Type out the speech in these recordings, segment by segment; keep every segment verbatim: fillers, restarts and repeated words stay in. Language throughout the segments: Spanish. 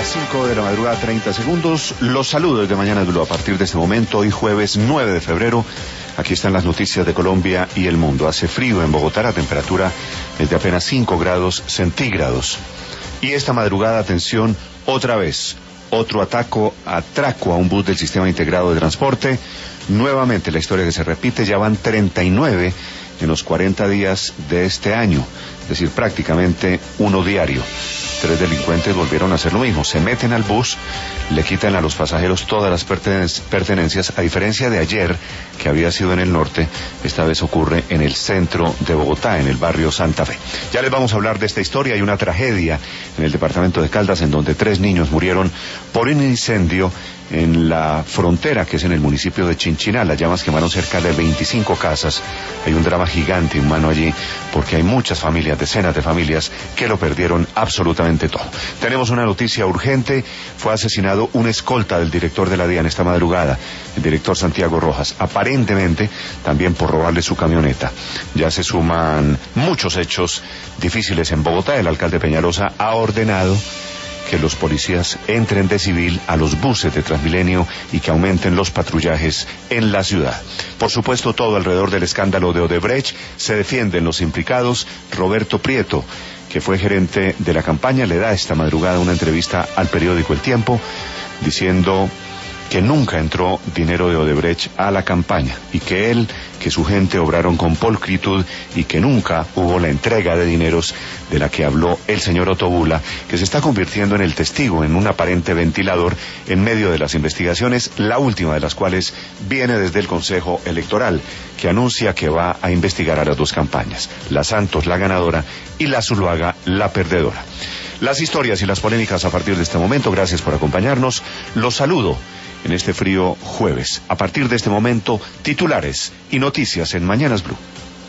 las cinco de la madrugada, treinta segundos. Los saludos de Mañanas Blue a partir de este momento, hoy jueves nueve de febrero. Aquí están las noticias de Colombia y el mundo. Hace frío en Bogotá, la temperatura es de apenas cinco grados centígrados. Y esta madrugada, atención, otra vez, otro ataco, atraco a un bus del Sistema Integrado de Transporte. Nuevamente la historia que se repite, ya van treinta y nueve en los cuarenta días de este año, es decir, prácticamente uno diario. Tres delincuentes volvieron a hacer lo mismo, se meten al bus, le quitan a los pasajeros todas las pertenencias, a diferencia de ayer, que había sido en el norte, esta vez ocurre en el centro de Bogotá, en el barrio Santa Fe. Ya les vamos a hablar de esta historia. Hay una tragedia en el departamento de Caldas, en donde tres niños murieron por un incendio en la frontera, que es en el municipio de Chinchiná. Las llamas quemaron cerca de veinticinco casas. Hay un drama gigante humano allí, porque hay muchas familias, decenas de familias, que lo perdieron absolutamente todo. Tenemos una noticia urgente. Fue asesinado un escolta del director de la DIAN esta madrugada, el director Santiago Rojas, aparentemente también por robarle su camioneta. Ya se suman muchos hechos difíciles en Bogotá. El alcalde Peñalosa ha ordenado que los policías entren de civil a los buses de Transmilenio y que aumenten los patrullajes en la ciudad. Por supuesto, todo alrededor del escándalo de Odebrecht. Se defienden los implicados. Roberto Prieto, que fue gerente de la campaña, le da esta madrugada una entrevista al periódico El Tiempo, diciendo que nunca entró dinero de Odebrecht a la campaña y que él, que su gente obraron con pulcritud y que nunca hubo la entrega de dineros de la que habló el señor Ottobula, que se está convirtiendo en el testigo, en un aparente ventilador en medio de las investigaciones, la última de las cuales viene desde el Consejo Electoral, que anuncia que va a investigar a las dos campañas, la Santos, la ganadora, y la Zuluaga, la perdedora. Las historias y las polémicas a partir de este momento. Gracias por acompañarnos. Los saludo en este frío jueves. A partir de este momento, titulares y noticias en Mañanas Blue.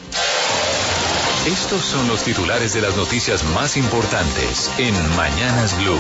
Estos son los titulares de las noticias más importantes en Mañanas Blue.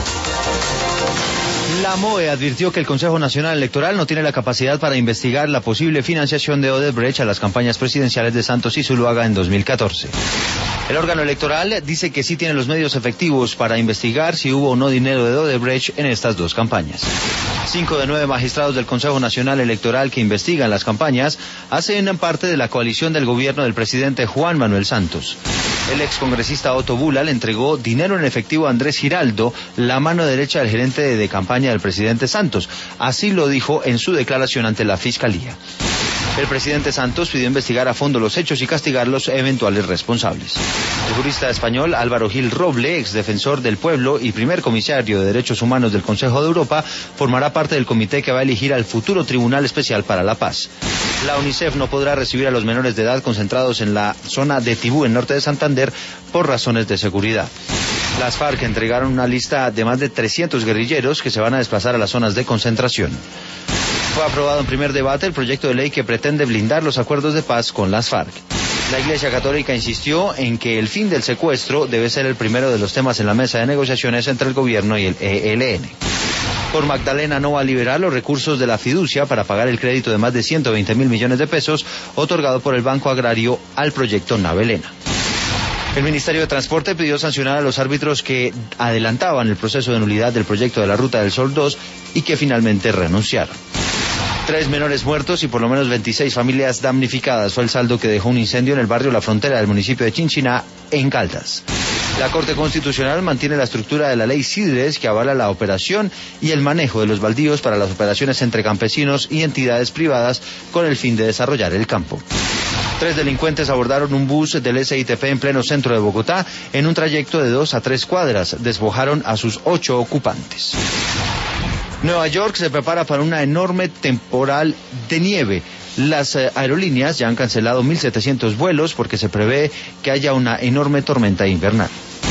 La M O E advirtió que el Consejo Nacional Electoral no tiene la capacidad para investigar la posible financiación de Odebrecht a las campañas presidenciales de Santos y Zuluaga en dos mil catorce. El órgano electoral dice que sí tiene los medios efectivos para investigar si hubo o no dinero de Odebrecht en estas dos campañas. Cinco de nueve magistrados del Consejo Nacional Electoral que investigan las campañas hacen parte de la coalición del gobierno del presidente Juan Manuel Santos. El excongresista Ottobula le entregó dinero en efectivo a Andrés Giraldo, la mano derecha del gerente de campaña del presidente Santos. Así lo dijo en su declaración ante la Fiscalía. El presidente Santos pidió investigar a fondo los hechos y castigar los eventuales responsables. El jurista español Álvaro Gil Roble, ex defensor del pueblo y primer comisario de Derechos Humanos del Consejo de Europa, formará parte del comité que va a elegir al futuro Tribunal Especial para la Paz. La UNICEF no podrá recibir a los menores de edad concentrados en la zona de Tibú, en norte de Santander, por razones de seguridad. Las FARC entregaron una lista de más de trescientos guerrilleros que se van a desplazar a las zonas de concentración. Fue aprobado en primer debate el proyecto de ley que pretende blindar los acuerdos de paz con las FARC. La Iglesia Católica insistió en que el fin del secuestro debe ser el primero de los temas en la mesa de negociaciones entre el gobierno y el E L N. Por Magdalena no va a liberar los recursos de la fiducia para pagar el crédito de más de ciento veinte mil millones de pesos otorgado por el Banco Agrario al proyecto Navelena. El Ministerio de Transporte pidió sancionar a los árbitros que adelantaban el proceso de nulidad del proyecto de la Ruta del Sol dos y que finalmente renunciaron. Tres menores muertos y por lo menos veintiséis familias damnificadas fue el saldo que dejó un incendio en el barrio La Frontera del municipio de Chinchiná, en Caldas. La Corte Constitucional mantiene la estructura de la ley Sidres, que avala la operación y el manejo de los baldíos para las operaciones entre campesinos y entidades privadas con el fin de desarrollar el campo. Tres delincuentes abordaron un bus del S I T P en pleno centro de Bogotá en un trayecto de dos a tres cuadras. Despojaron a sus ocho ocupantes. Nueva York se prepara para una enorme temporal de nieve. Las eh, aerolíneas ya han cancelado mil setecientos vuelos porque se prevé que haya una enorme tormenta invernal.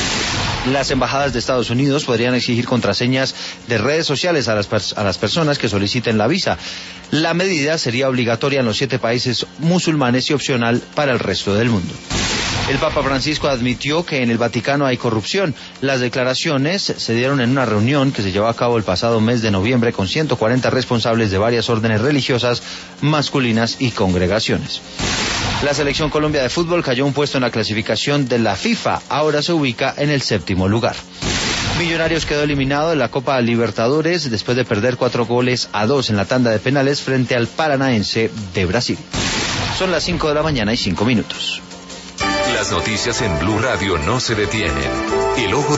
Las embajadas de Estados Unidos podrían exigir contraseñas de redes sociales a las, pers- a las personas que soliciten la visa. La medida sería obligatoria en los siete países musulmanes y opcional para el resto del mundo. El Papa Francisco admitió que en el Vaticano hay corrupción. Las declaraciones se dieron en una reunión que se llevó a cabo el pasado mes de noviembre con ciento cuarenta responsables de varias órdenes religiosas, masculinas y congregaciones. La selección Colombia de fútbol cayó un puesto en la clasificación de la FIFA. Ahora se ubica en el séptimo lugar. Millonarios quedó eliminado de la Copa Libertadores después de perder cuatro goles a dos en la tanda de penales frente al Paranaense de Brasil. Son las cinco de la mañana y cinco minutos. Las noticias en Blue Radio no se detienen. El ojo